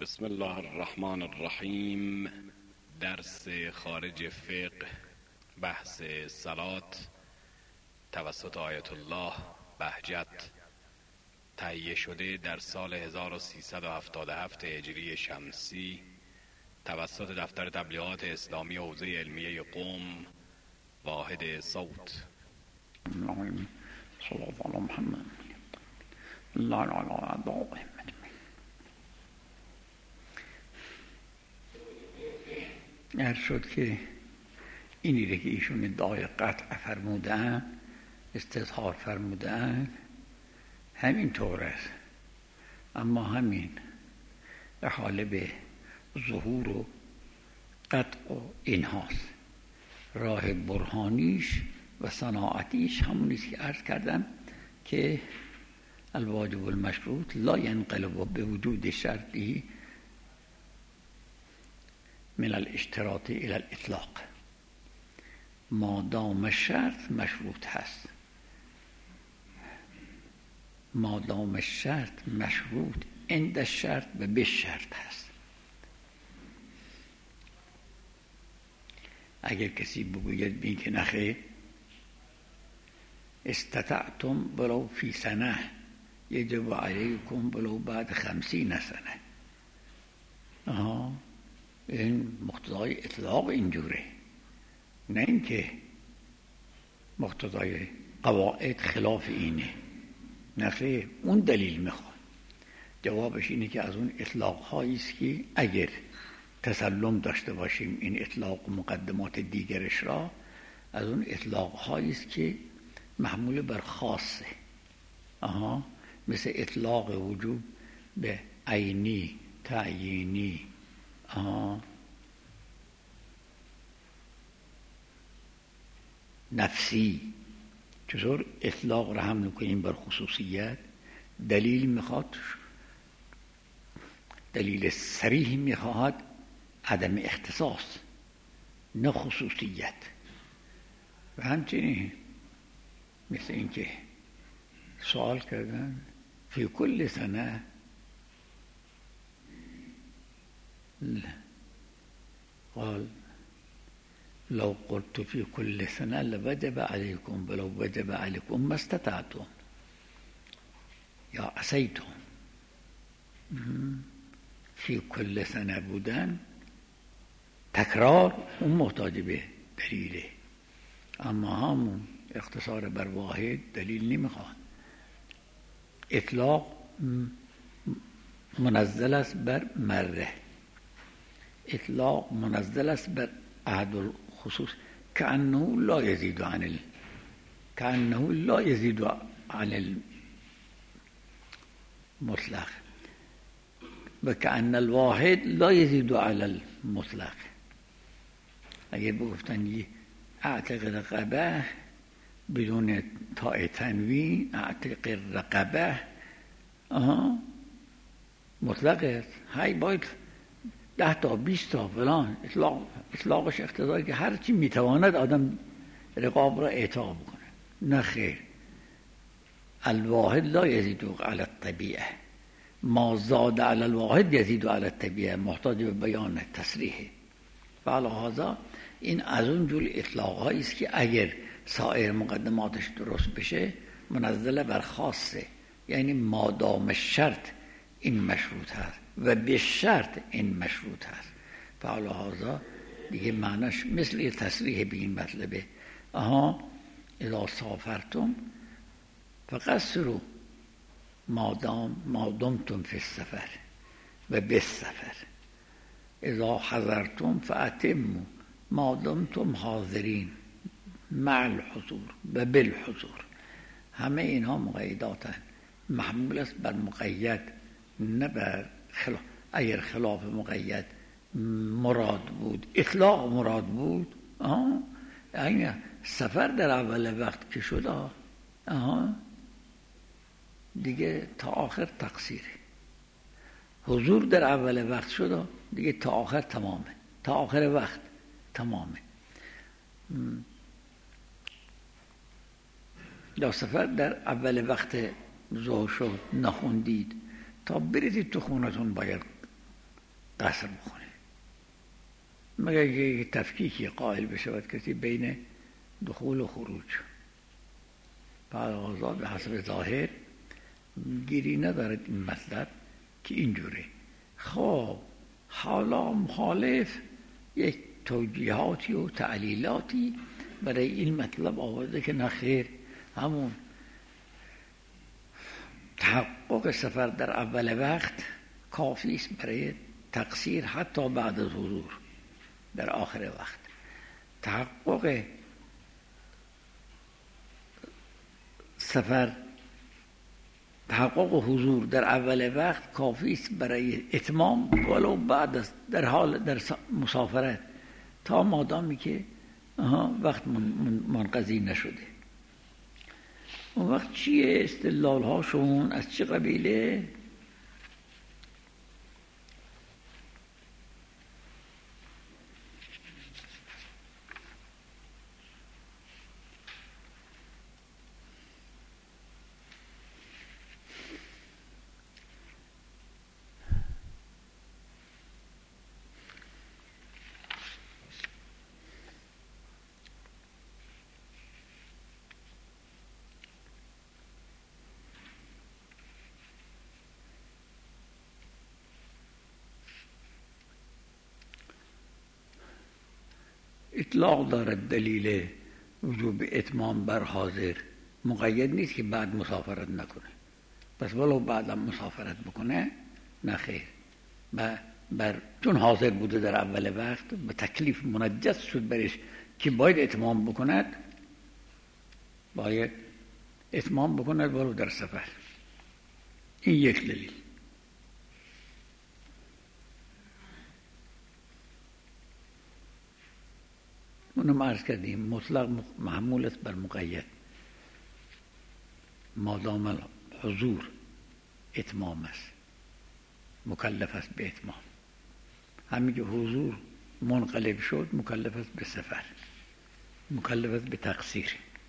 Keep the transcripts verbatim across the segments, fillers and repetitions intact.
بسم الله الرحمن الرحیم. درس خارج فقه، بحث صلات توسط آیت الله بهجت، تهیه شده در سال هزار و سیصد و هفتاد و هفت هجری شمسی توسط دفتر تبلیغات اسلامی حوزه علمیه قم، واحد صوت. صلی الله علی محمد. الله علی عرض شد که اینی که ایشون ادعای قطع فرمودن، استظهار فرمودن، همین طور است، اما همین احاله به ظهور و قطع و اینهاست. راه برهانیش و صناعتیش همونیست که عرض کردم که الواجب المشروط لا ينقلب به وجود شرطی من الاشتراط الى الاطلاق، ما دام شرط مشروط هست. ما دام شرط مشروط عند شرط و به شرط هست. اگر کسی بگوید بین که نخیر استطعتم ولو فی سنه یجب علیکم ولو بعد خمسین سنه، آها، این مقتضای اطلاق اینجوره، نه اینکه مقتضای قواعد خلاف اینه. نخیر، اون دلیل میخواد. جوابش اینه که از اون اطلاق هایی است که اگر تسلم داشته باشیم این اطلاق و مقدمات دیگرش را، از اون اطلاق هایی است که محمول بر خاصه، آها، مثل اطلاق وجوب به عینی، تعیینی، آها، نفسی. چطور اطلاق را حمل کنیم بر خصوصیت؟ دلیل میخواد، دلیل صریح میخواد، عدم اختصاص نه خصوصیت. و همچنین مثل اینکه سوال کردن فی کل سنه قال لو قلت في كل سنة لوجب عليكم ولو وجب عليكم ما استطعتم یا عصیتم. فی کل سنه بودن تکرار اون محتاج به دلیله، اما همون اختصار بر واحد دلیل نمیخواد. اطلاق منزل است بر مره، اطلاق منزل است بر عهد الخصوص، كأنه لا يزيد عن ال... كأنه لا يزيد عن المطلق و كأن الواحد لا يزيد على المطلق. اگر بگفتن یه اعتق رقبه بدون تاء تنوین، اعتق رقبه، آها، مطلق است. های باید ده تا بیست تا فلان. اطلاق اطلاقش اقتضایی که هر چی میتواند آدم رقاب را اعطا بکنه. نه خیر، الواحد لا یزید علی الطبیعه، ما زاد علی الواحد یزید علی الطبیعه، محتاج به بیان تصریحه. فلهذا این از اون جور اطلاق هایی است که اگر سایر مقدماتش درست بشه منزل بر خاصه، یعنی مادام شرط این مشروط هست و به شرط این مشروط هست. فلهذا دیگه معناش مثل تصریح به این مطلبه. آها، اذا سافرتم فقصروا مادام مادمتم فی السفر و بالسفر، اذا حضرتم فاتموا مادمتم حاضرین مع الحضور و بالحضور. همه اینها مقیداتن، محمول است بر مقید نه بر خلاف. اگر خلاف مقید مراد بود، اطلاق مراد بود، آها، یعنی سفر در اول وقت که شد، آها، دیگه تا آخر تقصیره. حضور در اول وقت شد، دیگه تا آخر تمامه، تا آخر وقت تمامه. یا سفر در اول وقت ظهر شد نخوندید، تا بریدید تو خونتون باید قصر بکنه، مگر که تفکیکی قائل بشود کسی بین دخول و خروج. بعد آزاد به حسب ظاهر گیری ندارد این مطلب که اینجوره. خب حالا مخالف یک توجیهاتی و تعلیلاتی برای این مطلب آورده که نخیر، همون تحقق سفر در اول وقت کافی است برای تقصیر حتی بعد از حضور در آخر وقت. تحقق سفر، تحقق حضور در اول وقت کافی است برای اتمام ولو بعد از در حال در مسافرت، تا مادامی که وقت منقضی نشده. اون وقت چیه استدلال هاشون؟ از چه قبیله؟ اطلاق دارد دلیل وجوب اتمام بر حاضر، مقید نیست که بعد مسافرت نکنه. پس ولو بعدم مسافرت بکنه نخیر، بر چون حاضر بوده در اول وقت به تکلیف منجس شد برش که باید اتمام بکند، باید اتمام بکند ولو در سفر. این یک دلیل. اونم عرض کردیم مطلق محمول است بر مقید، مادام حضور اتمام است مکلف است به اتمام. همین که حضور منقلب شد مکلف است به سفر، مکلف است به تقصیر.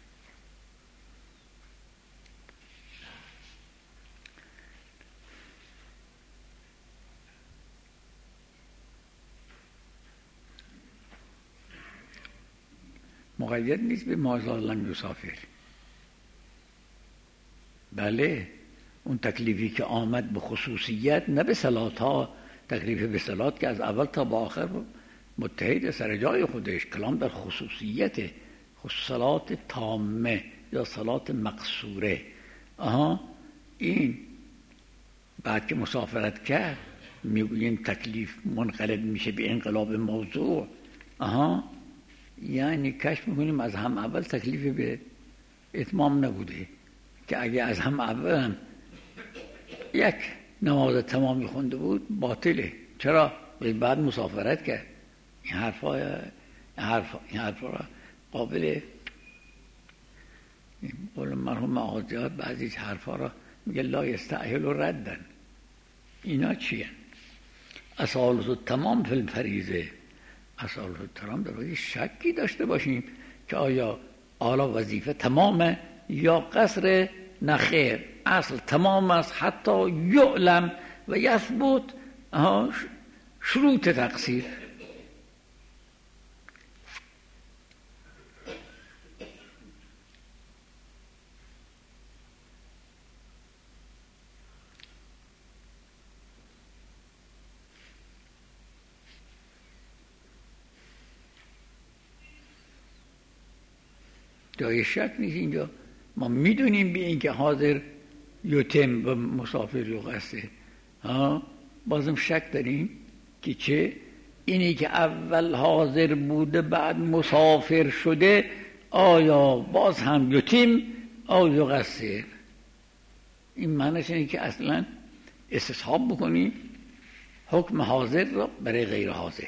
مقید نیست به مازال لم یسافر. بله اون تکلیفی که آمد به خصوصیت، نه به صلات ها، تکلیف به صلات که از اول تا با آخر متحد سر جای خودش، کلام در خصوصیت، صلات تامه یا صلات مقصوره. آها این بعد که مسافرت کرد میگوییم تکلیف منقلب میشه به انقلاب موضوع. آها یعنی کشف میکنیم از هم اول تکلیف به اتمام نبوده، که اگه از هم اول هم یک نماز تمامی خونده بود باطله. چرا؟ بعد مسافرت کرد. این حرفا این حرفا این حرفا قابل قول مرحوم معاذیات بعضی حرفا را میگه لا یستعهل ردن. اینا چیه؟ اصالت التمام فی الفریضه. اصالت التمام در واقع شکی داشته باشیم که آیا آلا وظیفه تمامه یا قصر؟ نخیر، اصل تمام است حتی یعلم و یثبت شروط تقصیر. جای شک نیست اینجا. ما میدونیم به این که حاضر یتم و مسافر یقصر، ها بازم شک داریم که چه؟ اینی که اول حاضر بوده بعد مسافر شده آیا باز هم یتم او یقصر؟ این معنیش اینه که اصلا استصحاب بکنیم حکم حاضر را برای غیر حاضر.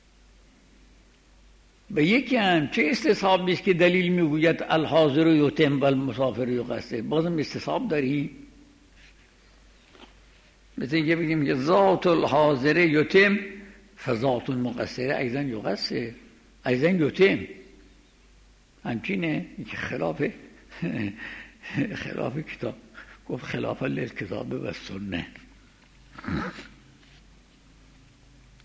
به یکی هم چه استصحابی است که دلیل میگوید الحاضر یتم و المسافر یقصر؟ بازم استصحاب داریم. مثل اینکه بگیم که ذات الحاضر یتم فذات المقصر ایضا یقصر ایضا یتم. همچینه که خلاف خلاف کتاب گفت خلاف للکتاب و سنه.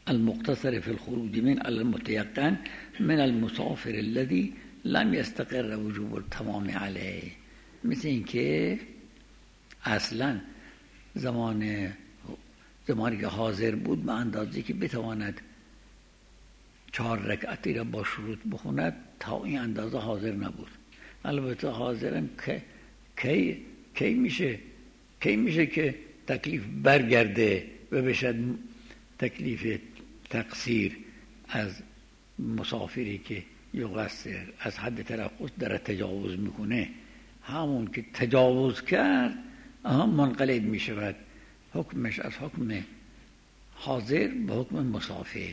المقتصر في الخروج من المتيقن من المسافر الذي لم يستقر وجوب التمام علیه. مثل این که اصلا زمان زمانی که حاضر بود به اندازه که بتواند چهار رکعتی را با شروط بخوند تا این اندازه حاضر نبود. البته حاضرم که کی کی میشه کی میشه که تکلیف برگرده و بشد تکلیف تقصیر از مسافری که یقصر از حد ترخص در تجاوز میکنه. همون که تجاوز کرد منقلب میشود حکمش از حکم حاضر به حکم مسافر.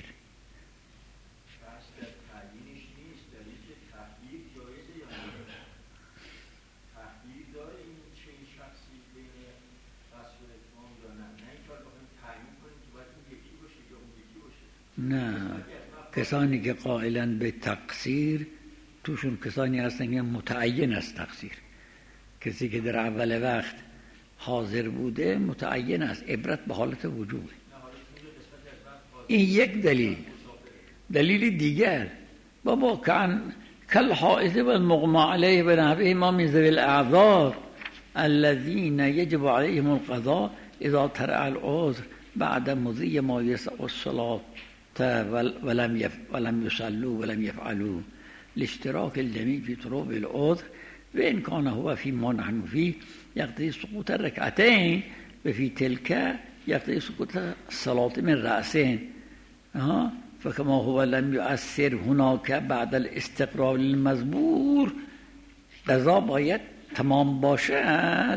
نه، کسانی که قائلن به تقصیر توشون کسانی هستن که متعین است تقصیر. کسی که در اول وقت حاضر بوده متعین است، عبرت به حالت وجوب. این یک دلیل. دلیل دیگر بابا کن کل حائض و المغمى علیه و نحوه ما من ذوی الاعذار الذین یجب علیهم القضاء اذا طرأ العذر بعد مضی ما یسع الصلاة ولم يف ولم يصلوا ولم يفعلوا لاشتراك الجميع في طلوع العذر وإن كان هو فيما نحن فيه يقتضي سقوط الركعتين وفي تلك يقتضي سقوط الصلاة من رأسين ها فكما هو لم يؤثر هناك بعد الاستقرار المزبور قضا باید تمام باشد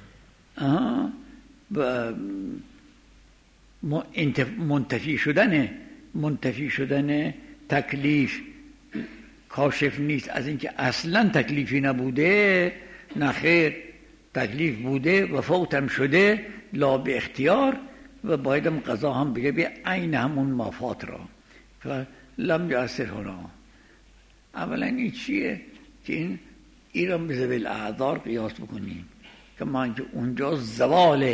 منتفی شدنه منتفی شدن تکلیف کاشف نیست از اینکه اصلا تکلیفی نبوده. نه خیر، تکلیف بوده و فوتم شده لا به اختیار و بایدم قضا هم بگه به عین همون مافات را فلم یؤثر هنا. اولا این چیه که این ایران به ذوی الاعذار قیاس بکنیم که من که اونجا زوال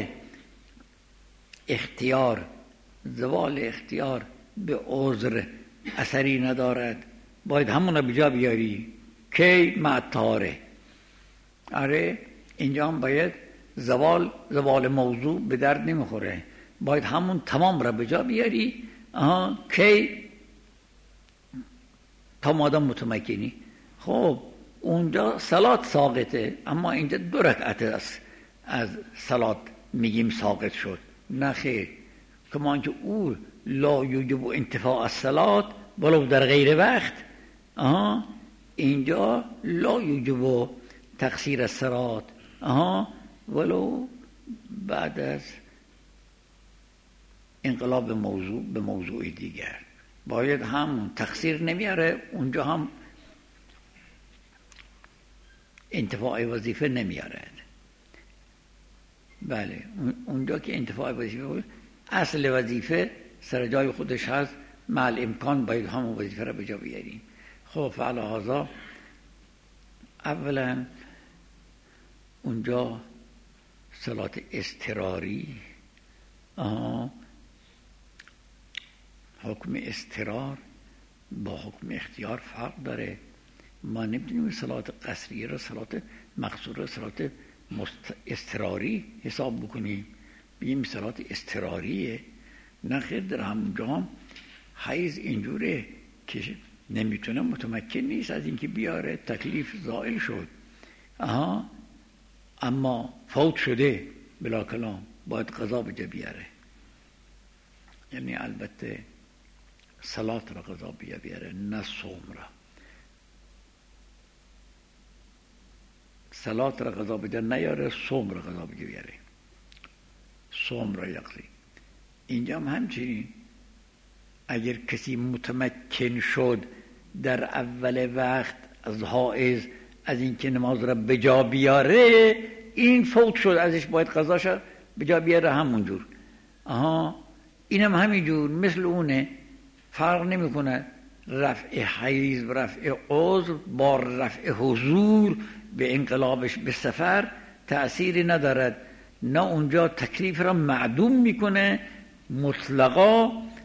اختیار زوال اختیار به عذر اثری ندارد، باید همون رو بجا بیاری کی معطاره. آره اینجا هم باید زوال زوال موضوع به درد نمیخوره، باید همون تمام رو بجا بیاری آها کی تا مادام متمکنی. خب اونجا صلات ساقطه، اما اینجا دو رکعت است از صلات میگیم ساقط شد. نه خیر، کمان که او لا یوجب انتفاع الصلات ولو در غیر وقت آها اینجا لا یوجب تقصیر الصلات آها ولو بعد از انقلاب موضوع به موضوع دیگر باید هم تقصیر نمیاره، اونجا هم انتفاع وظیفه نمیارد. بله اونجا که انتفاع وظیفه بود اصل وظیفه سر جای خودش هست، مع امکان باید همون وظیفه را به جا بیاریم. خب فعلا هذا اولا اونجا صلات اضطراری آه حکم اضطرار با حکم اختیار فرق داره. ما نمیتونیم صلات قصریه را صلات مقصوره صلات اضطراری حساب بکنیم بگیم صلات اضطراریه. نه خیر، در همونجا هم حیز اینجوره که نمیتونه متمکن نیست از اینکه بیاره، تکلیف زائل شد آها اما فوت شده بلا کلام باید قضا بجا بیاره. یعنی البته صلات را قضا بجا بیاره نه صوم را. صلات را قضا بجا نیاره، صوم را قضا بجا بیاره، صوم را یقضی. اینجا هم همچنین اگر کسی متمکن شد در اول وقت از حائض از اینکه نماز را به جا بیاره، این فوت شد ازش باید قضاش به جا بیاره همونجور. آها اینم هم همینجور مثل اونه، فرق نمیکنه رفع حیض و رفع عذر با رفع حضور به انقلابش به سفر تأثیری ندارد. نه اونجا تکلیف را معدوم میکنه مطلقا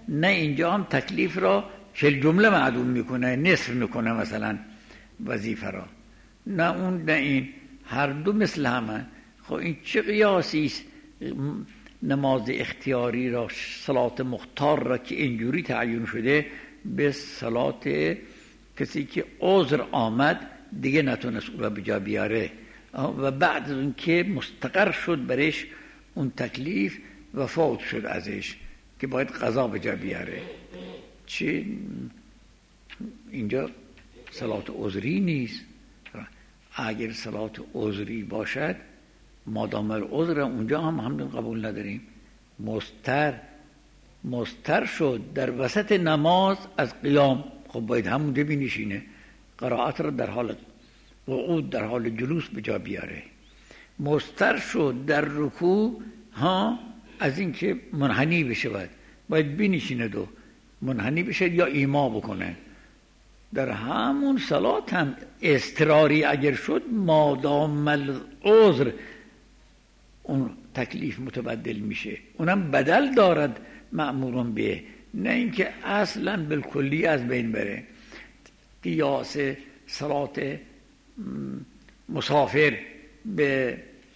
نه اینجا هم تکلیف را چل جمله معدوم میکنه، نصف میکنه مثلا وظیفه را، نه اون نه این، هر دو مثل همه. خب این چه قیاسی است؟ نماز اختیاری را، صلات مختار را که اینجوری تعیین شده به صلات کسی که عذر آمد دیگه نتونست او را به جا بیاره و بعد از اون که مستقر شد برش اون تکلیف و فوت شد ازش که باید قضا به جا بیاره. چه اینجا صلات عذری نیست. اگر صلات عذری باشد مادام العذر اونجا هم همین قبول نداریم. مستر مستر شد در وسط نماز از قیام، خب باید همونجا بنشینه، قرائت را در حال قعود در حال جلوس به جا بیاره. مستر شد در رکوع ها از این که منحنی بشه باید بنشینه دو منحنی بشه یا ایما بکنه. در همون صلات هم اضطراری اگر شد مادام العذر اون تکلیف متبدل میشه، اونم بدل دارد مأمورون به، نه اینکه اصلا بالکلی از بین بره. قیاس صلات مسافر به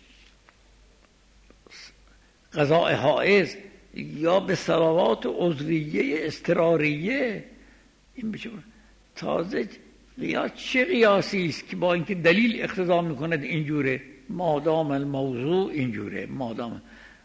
قضاء حائض یا به صلوات عذریه اضطراریه، این بشه تازه قیاس چه قیاسی است که با اینکه دلیل اقتضا میکند اینجوره، مادام الموضوع اینجوره، مادام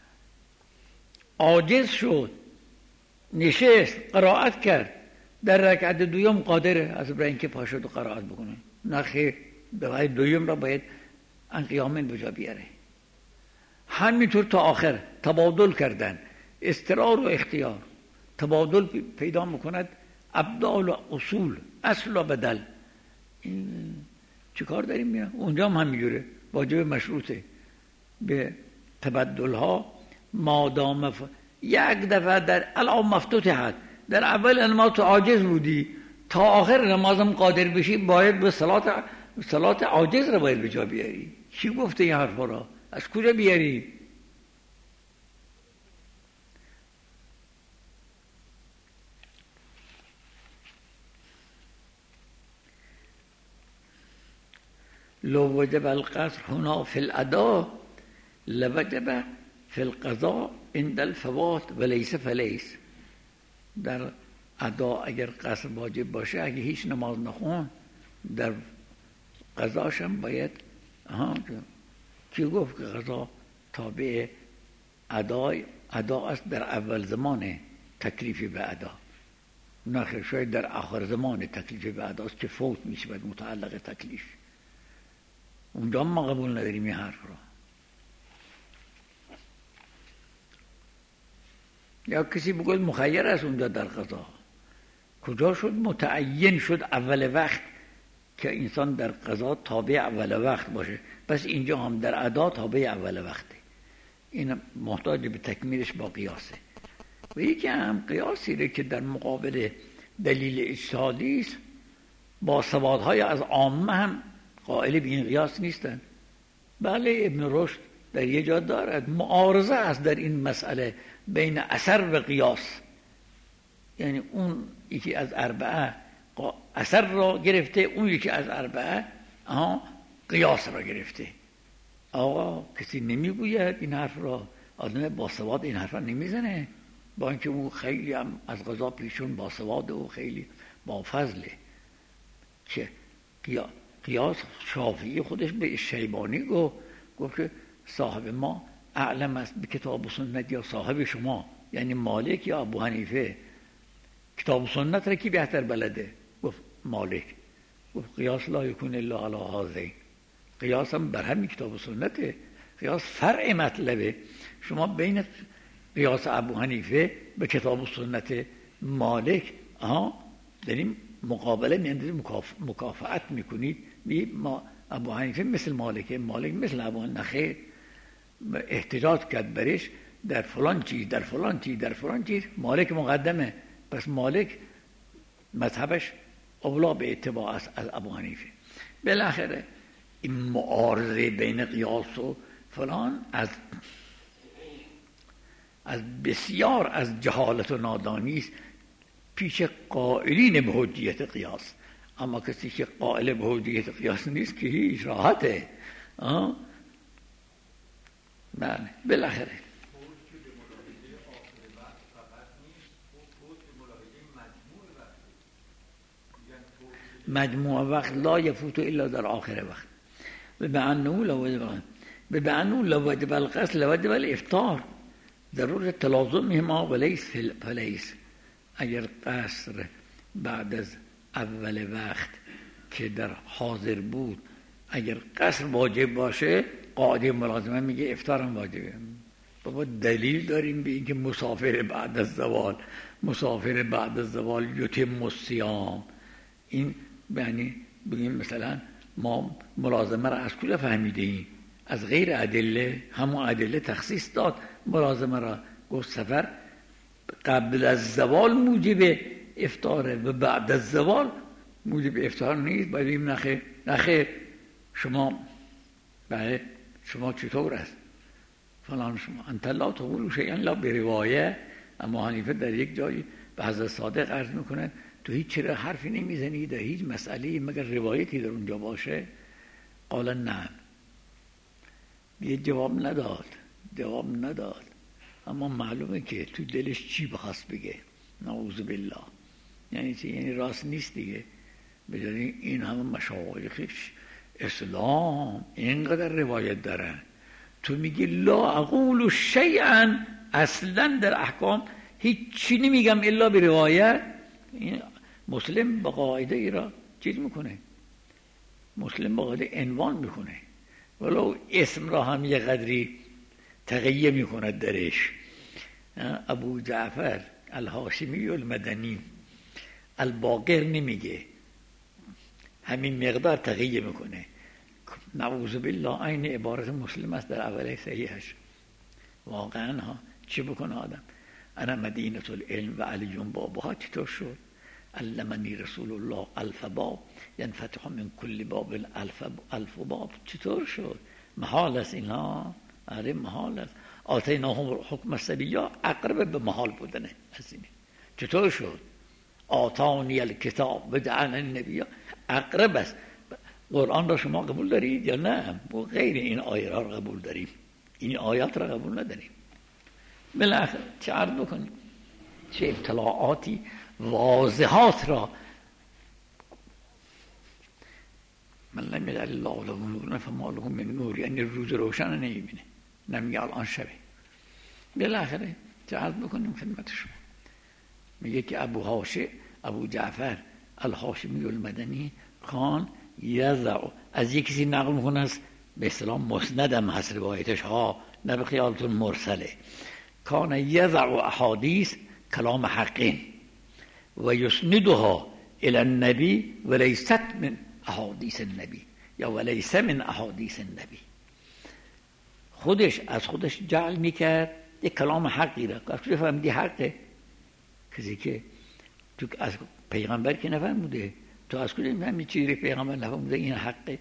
عاجز شد نشست قرائت کرد در رکعت دوم قادره از برای اینکه پا شد و قرائت بکنه، نه خیر، رکعت دوم را باید ان قیامن به جا بیاره. همینطور تا آخر تبادل کردن، استقرار و اختیار تبادل پیدا میکند، ابدال و اصول، اصل و بدل. این چه کار داریم میرم؟ اونجا هم همینجوره، واجب مشروطه به تبدل ها مادام ف... یک دفعه در الان مفتوحه، در اول نماز تو عاجز بودی تا آخر نمازم قادر بشی باید به صلات صلات عاجز را باید به جا بیاری. کی گفته این حرفا را؟ از کجا بیاری؟ لو وجب القصر هنا في الاداء لوجب في القضاء عند الفوات وليس فليس. در ادا اگر قصر واجب باشه، اگه هیچ نماز نخون در قضاش هم باید ها کی گفت که قضا تابع ادا ادا است در اول زمان تکلیفی به ادا، نه شاید در آخر زمان تکلیفی به ادا است که فوت میشه بعد متعلق تکلیف. اونجا ما قبول نداریم این حرف رو. یا کسی بگوید مخیر است اونجا در قضا، کجا شد متعین شد اول وقت که انسان در قضا تابع اول وقت باشه، پس اینجا هم در ادا تابع اول وقته. این محتاج به تکمیلش با قیاسه. و یکی هم قیاسی رو که در مقابل دلیل اجتهادی است، با سوادهای از عامه هم قائل به این قیاس نیستن. بله ابن رشد در یه جا دارد معارضه است در این مسئله بین اثر و قیاس، یعنی اون یکی از اربعه اثر را گرفته، اون یکی از اربعه آها قیاس را گرفته. آقا کسی نمیگوید این حرف را، آدم باسواد این حرف را نمیزنه، با اینکه او خیلی هم از قضا پیشون باسواد و خیلی با فضله. که قیاس شافعی خودش به شیبانی گفت گفت که صاحب ما اعلم است به کتاب و سنت یا صاحب شما، یعنی مالک یا ابو حنیفه، کتاب و سنت را کی بهتر بلده؟ گفت مالک. گفت قیاس لا یکون الا علی هذین، قیاس هم بر همین کتاب و سنته، قیاس فرع مطلبه. شما بین قیاس ابو حنیفه به کتاب و سنت مالک آها داریم مقابله میاندازید، مکاف... مکافعت میکنید. می ما ابو حنیفه مثل مالکه، مالک مثل ابو حنیفه، احتجاج کرد برش در فلان چیز در فلان چیز در فلان چیز مالک مقدمه، پس مالک مذهبش اولا به اتباع است از ابو حنیفه. بالاخره این معارضه بین قیاس و فلان از از بسیار از جهالت و نادانی است پیش قائلین به حجیت قیاس. اما کسی که قائل به حجیت قیاس نیست که هیچ راحته. آه؟ بله بالاخره مجموع وقت لا یفوت الا در آخر وقت. به انه لوجب به انه لوجب القصر لوجب الافطار ضرورت تلازمهما ولیس فلیس. اگر قصر بعد از اول وقت که در حاضر بود اگر قصر واجب باشه قاعده ملازمه میگه افطارم واجبه. بابا دلیل داریم به اینکه مسافر بعد از زوال مسافر بعد از زوال یتم الصیام. این یعنی بگیم مثلا ما ملازمه را از کجا فهمیده ایم؟ از غیر ادله. همون ادله تخصیص داد ملازمه را. گفت سفر قبل از زوال موجب افطاره و بعد از زوال موجب افطار نیست. باید بگیم نخیر نخیر شما بله شما چطور است فلان شما انت لا تقول شیئا لا بروایه. اما حنیفه در یک جایی به حضرت صادق عرض میکنه تو هیچ چرا حرفی نمیزنی در هیچ مسئله مگر روایتی در اونجا باشه؟ قال نه. یه جواب نداد جواب نداد اما معلومه که تو دلش چی بخواست بگه. نعوذ بالله. یعنی چی؟ یعنی راست نیست دیگه. بجای این همه مشایخش اسلام اینقدر روایت دارن تو میگی لا اقول شیئا اصلا در احکام هیچی نمیگم الا به روایت. مسلم با قاعده ای را چیز میکنه. مسلم با قاعده عنوان میکنه ولو اسم را هم یه قدری تغییر میکند درش. ابو جعفر الهاشمی المدنی الباقر نمیگه همین مقدار تغییر میکنه. نعوذ بالله عین عبارت مسلم است در اوله صحیحش. واقعا ها چی بکنه آدم؟ انا مدینه العلم و علی بابها. چطور شد؟ علمنی رسول الله الف باب ینفتح من کل باب الف الف باب. چطور شد؟ محال است اینا. آره محال است. آتیناهم حکم الصبیا اقرب به محال بودنه از اینه. چطور شد؟ آتانی الکتاب بدعن النبی اقرب است. قرآن را شما قبول دارید یا نه؟ و غیر این آیه را قبول داریم. این آیات را قبول نداریم. بالاخره چه عرض بکنیم؟ چه اطلاعاتی واضحات را من لم یجعل الله له نورا فما له من نور. یعنی روز روشن نمیبینه نمیگه الان شبه. بالاخره چه عرض بکنیم خدمت شما؟ میگه که ابو هاشم ابو جعفر الهاشمی المدنی خان یضع از یک کسی نقل میکنه است به اصطلاح مسندم هست روایتش ها نه به خیالتون مرسله. کان یضع احادیث کلام حقین و یسندها الی النبی و لیست من احادیث النبی یا ولیس من احادیث النبی. خودش از خودش جعل میکرد یک کلام حقی را. از کجا فهمیدی حقه؟ کسی که تو از پیغمبر که نفهمیده تو از کجا میفهمی چیزی پیغمبر نفهمیده این حقه؟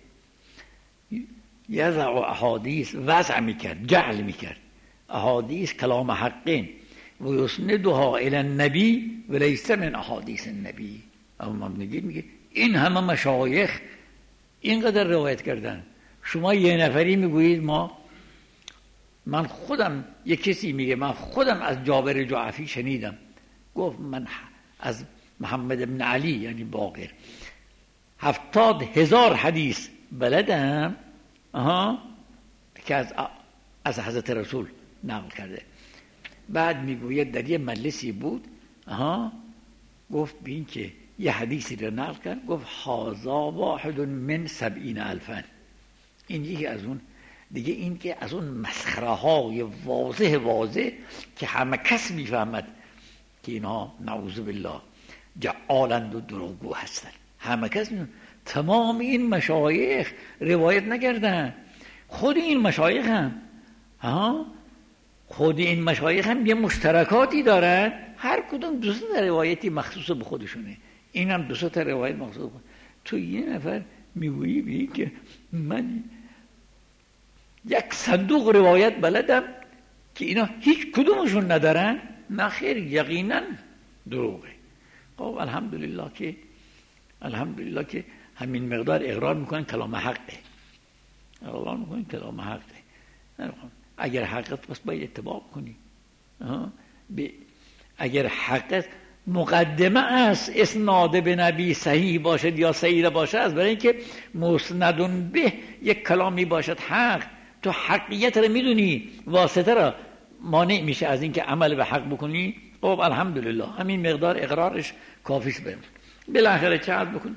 یضع احادیث وضع میکرد جعل میکرد احادیث کلام حقین و یسندها الی النبی و لیس من احادیث النبی. اما من میگه میگه این همه مشایخ اینقدر روایت کردن شما یه نفری میگویید ما. من خودم یک کسی میگه من خودم از جابر جعفی شنیدم گفت من از محمد بن علی یعنی باقر هفتاد هزار حدیث بلدم آها که از از حضرت رسول نقل کرده. بعد میگوید در یه مجلسی بود آها گفت بین که یه حدیثی رو نقل کرد گفت هذا واحد من سبعین الفن. این یکی از اون دیگه این که از اون مسخره های واضح واضح که همه کس میفهمد که اینها نعوذ بالله جعالند و دروغگو هستند. همه کس میفهمد. تمام این مشایخ روایت نکردن. خود این مشایخ هم ها خود این مشایخ هم یه مشترکاتی دارن. هر کدوم دو سه تا روایتی مخصوص به خودشونه. این هم دو سه تا روایت مخصوص به خود. تو یه نفر میگویی بی که من یک صندوق روایت بلدم که اینا هیچ کدومشون ندارن؟ نه خیر، یقینا دروغه. خب الحمدلله که الحمدلله که همین مقدار اقرار میکنن کلام حقه، اقرار میکنن کلام حقه. اگر حقت پس باید اتباع کنی. اگر حقت مقدمه است اسناد به نبی صحیح باشد یا صحیح باشد، از برای اینکه مسندون به یک کلامی باشد حق، تو حقیقت رو میدونی، واسطه را مانع میشه از اینکه عمل به حق بکنی. خب الحمدلله همین مقدار اقرارش کافیست. بریم بالاخره چه عرض بکن؟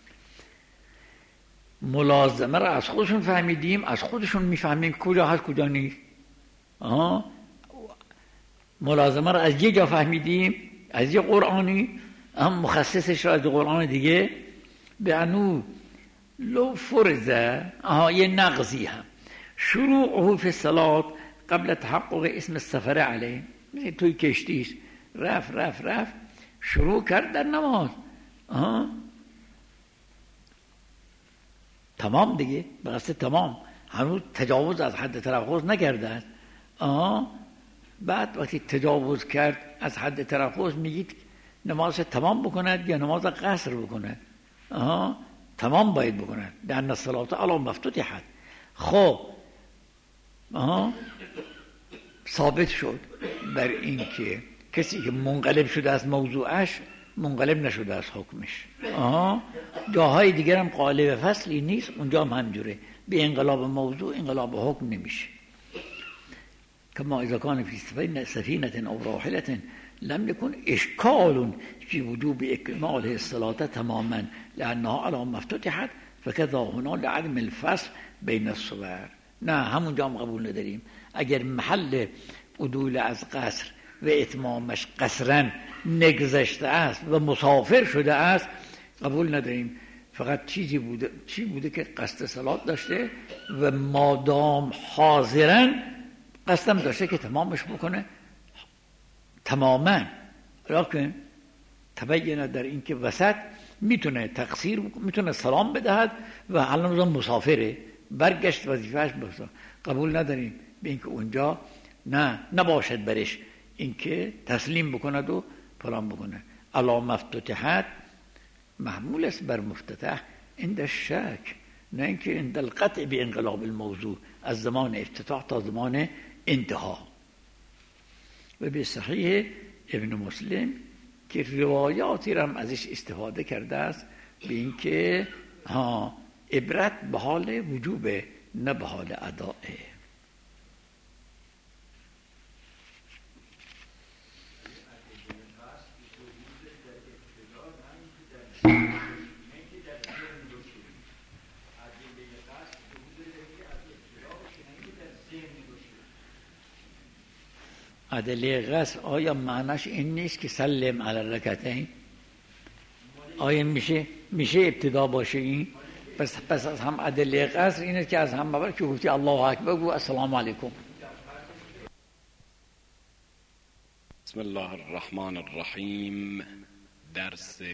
ملازمه را از خودشون فهمیدیم، از خودشون میفهمیم کجا هست کجا نیست. آها ملازمه را از یه جا فهمیدیم، از یه قرآنی، هم مخصصش را از قرآن دیگه. به انو لو فرزه، آها یه نقضی هم شروعه فی الصلاة قبل تحقق اسم السفر علیه، توی کشتیش رفت رفت رفت شروع کرد در نماز. آها تمام دیگه، به قصد تمام، هنوز تجاوز از حد تلفظ نکرده است. آها بعد وقتی تجاوز کرد از حد تلفظ میگید نماز تمام بکند یا نماز قصر بکند؟ آها تمام باید بکند، لأن الصلاة علی ما افتتحت. خب آها ثابت شد بر این که کسی که منقلب شده از موضوعش منقلب نشده از حکمش. آها جاهای دیگر هم قالب فصلی نیست، اونجا هم همجوره، به انقلاب موضوع انقلاب حکم نمیشه. کما اذا کان فی سفینة او راحلة لم یکن اشکال فی وجوب اکمال الصلاة تماما لانها علی ما افتتحت فکذا هنا لعدم الفصل بین الصور. نه همونجا هم قبول نداریم. اگر محل عدول از قصر و اتمامش قصرن نگذشته است و مسافر شده است قبول نداریم. فقط چیزی بوده چی بوده که قصد صلات داشته و مادام حاضرن قصدم داشته که تمامش بکنه تماما، لیکن تبینه در این که وسط میتونه تقصیر میتونه سلام بدهد و الان مسافره برگشت وظیفهش بسازه. قبول نداریم به اینکه اونجا نه نباشد برش اینکه تسلیم بکند و فلان بکنه. علی مفتتحت محمول است بر مفتتح عند الشک، نه اینکه عند القطع به انقلاب الموضوع از زمان افتتاح تا زمان انتها. و به صحیح ابن مسلم که روایاتی را هم ازش استفاده کرده است به اینکه ها عبرت به حال وجوبه نه به حال ادائه. ادله قصر آیا معناش این نیست که سلم علی الرکعتین؟ آیا میشه میشه ابتدا باشه این؟ پس پس از هم ادله قصر اینه که از هم بابر که گفتی الله اکبر بگو السلام علیکم. بسم الله الرحمن الرحیم. درس